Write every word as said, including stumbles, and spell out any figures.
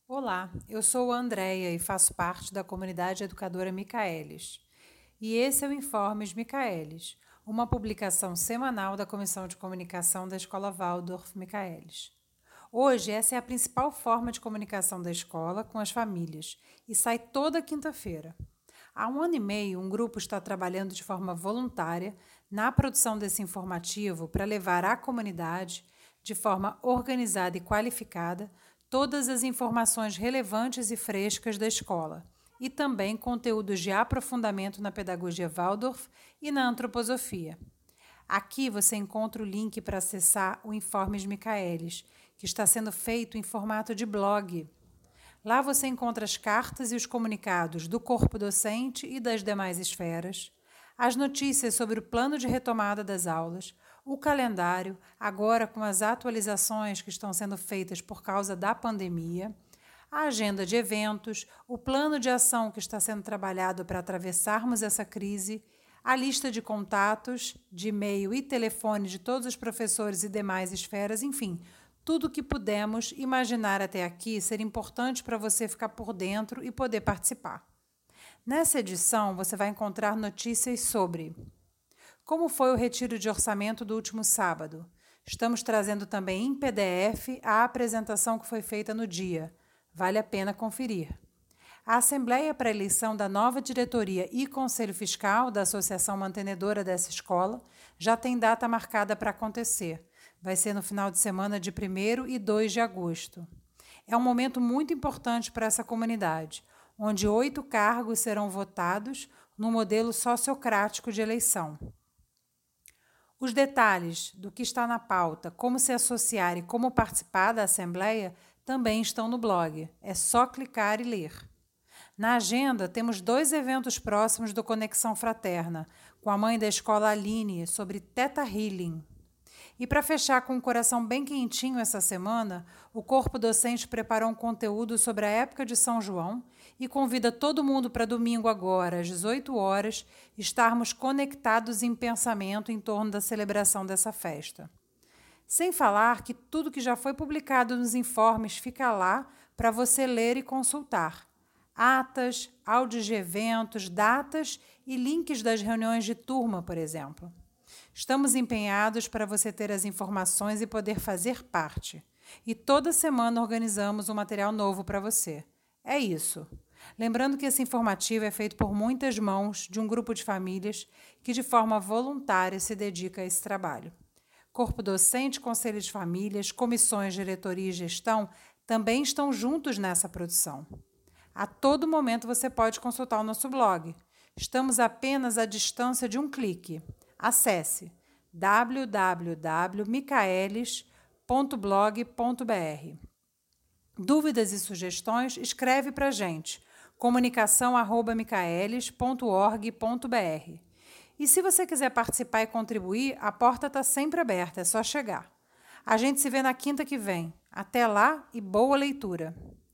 Olá, eu sou a Andréia e faço parte da comunidade educadora Micaelis. E esse é o Informes Micaelis, uma publicação semanal da Comissão de Comunicação da Escola Waldorf Micaelis. Hoje, essa é a principal forma de comunicação da escola com as famílias e sai toda quinta-feira. Há um ano e meio, um grupo está trabalhando de forma voluntária na produção desse informativo para levar à comunidade, de forma organizada e qualificada, todas as informações relevantes e frescas da escola, e também conteúdos de aprofundamento na pedagogia Waldorf e na antroposofia. Aqui você encontra o link para acessar o Informes Micaelis, que está sendo feito em formato de blog. Lá você encontra as cartas e os comunicados do corpo docente e das demais esferas, as notícias sobre o plano de retomada das aulas, o calendário, agora com as atualizações que estão sendo feitas por causa da pandemia, a agenda de eventos, o plano de ação que está sendo trabalhado para atravessarmos essa crise, a lista de contatos, de e-mail e telefone de todos os professores e demais esferas, enfim, tudo o que pudemos imaginar até aqui ser importante para você ficar por dentro e poder participar. Nessa edição, você vai encontrar notícias sobre como foi o retiro de orçamento do último sábado. Estamos trazendo também em P D F a apresentação que foi feita no dia. Vale a pena conferir. A Assembleia para a eleição da nova diretoria e Conselho Fiscal da Associação Mantenedora dessa escola já tem data marcada para acontecer. Vai ser no final de semana de primeiro e dois de agosto. É um momento muito importante para essa comunidade, onde oito cargos serão votados no modelo sociocrático de eleição. Os detalhes do que está na pauta, como se associar e como participar da Assembleia também estão no blog. É só clicar e ler. Na agenda, temos dois eventos próximos do Conexão Fraterna, com a mãe da escola Aline, sobre Theta Healing. E para fechar com o coração bem quentinho essa semana, o corpo docente preparou um conteúdo sobre a época de São João e convida todo mundo para domingo agora, às dezoito horas, estarmos conectados em pensamento em torno da celebração dessa festa. Sem falar que tudo que já foi publicado nos informes fica lá para você ler e consultar. Atas, áudios de eventos, datas e links das reuniões de turma, por exemplo. Estamos empenhados para você ter as informações e poder fazer parte. E toda semana organizamos um material novo para você. É isso. Lembrando que esse informativo é feito por muitas mãos de um grupo de famílias que de forma voluntária se dedica a esse trabalho. Corpo docente, conselho de famílias, comissões, diretoria e gestão também estão juntos nessa produção. A todo momento você pode consultar o nosso blog. Estamos apenas à distância de um clique. Acesse w w w ponto micaelis ponto blog ponto b r. Dúvidas e sugestões, escreve para a gente, comunicação arroba micaelis ponto org ponto b r. E se você quiser participar e contribuir, a porta está sempre aberta, é só chegar. A gente se vê na quinta que vem. Até lá e boa leitura!